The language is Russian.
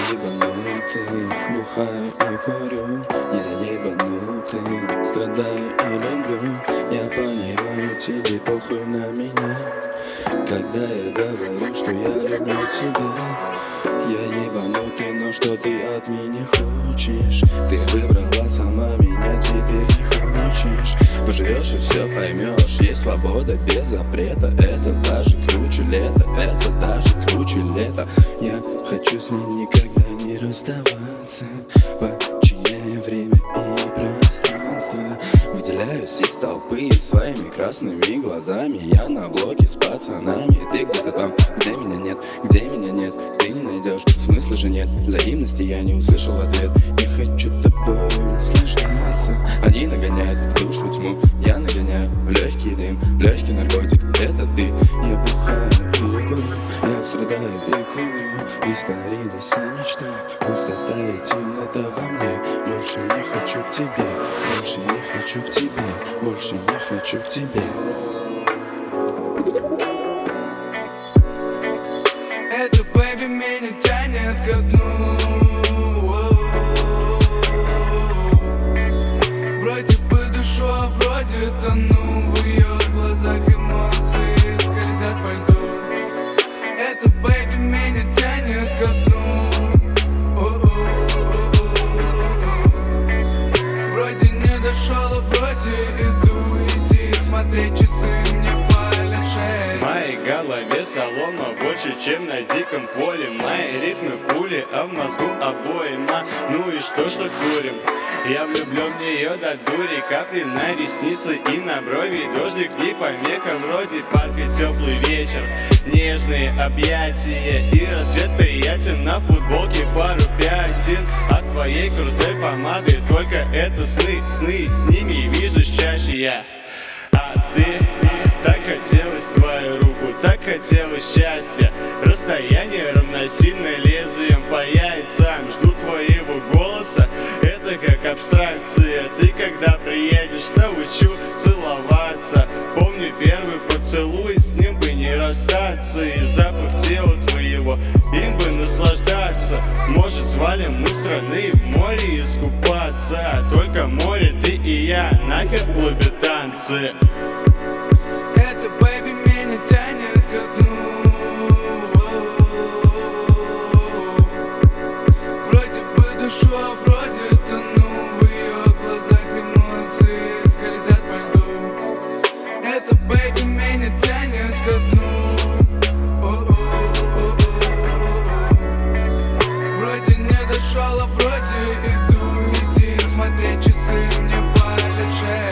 ебанутый, бухаю и курю. Я ебанутый, страдаю и люблю. Я понимаю, тебе похуй на меня, когда я говорю, что я люблю тебя. Я ебанутый, но что ты от меня хочешь? Ты выбрала сама меня, теперь не хочешь. Поживешь и все поймешь. Есть свобода без запрета. Это даже круче лета. Это даже круче лета. Я хочу с ним никогда не расставаться, подчиняя время и пространство. Выделяюсь из толпы своими красными глазами. Я на блоке с пацанами. Ты где-то там, где меня нет, где меня нет. Ты не найдешь, смысла же нет. Взаимности я не услышал в ответ. Не хочу тобой наслаждаться. Они нагоняют в душу тьму, я нагоняю легкий дым, легкий наркотик. Это ты. Я бухаю и курю, я страдаю и курю. Испарилась вся мечта, пустота и темнота во мне. Больше не хочу к тебе, больше не хочу к тебе, больше не хочу к тебе. Это бэйби меня тянет ко дну. Вроде бы душу, а вроде тону. В ее глазах эмоции скользят по льду. Это бэйби меня тянет ко дну. Вроде не дошел, а вроде иду. Иди смотреть часы, мне палят шесть. В моей голове солома больше, чем на диком поле. Мои ритмы пули, а в мозгу обойма. Ну и что курим? Я влюблен в нее до дури. Капли на ресницы и на брови. Дождик не помеха, вроде парка, теплый вечер. Нежные объятия и рассвет приятен. На футболке пару пятен от твоей крутой помады. Только это сны, с ними вижу чаще я. А ты, так хотелось твою руку, так хотелось счастья. Расстояние равносильно лезвием по яйцам. Жду твоего голоса, это как абстракция. Ты когда приедешь, научу целоваться. Помню первый поцелуй, с ним бы не расстаться. И запах тела твоего, им бы наслаждаться. Может, свалим мы страны в море искупаться. Только море, ты и я, нахер в клубе танцы. Это бэйби меня тянет ко дну. Вроде бы душу, а вроде тону. В ее глазах эмоции скользят по льду. Это бэйби меня тянет ко дну. Вроде не дошел, а вроде иду. Иди смотреть часы, мне палят шесть.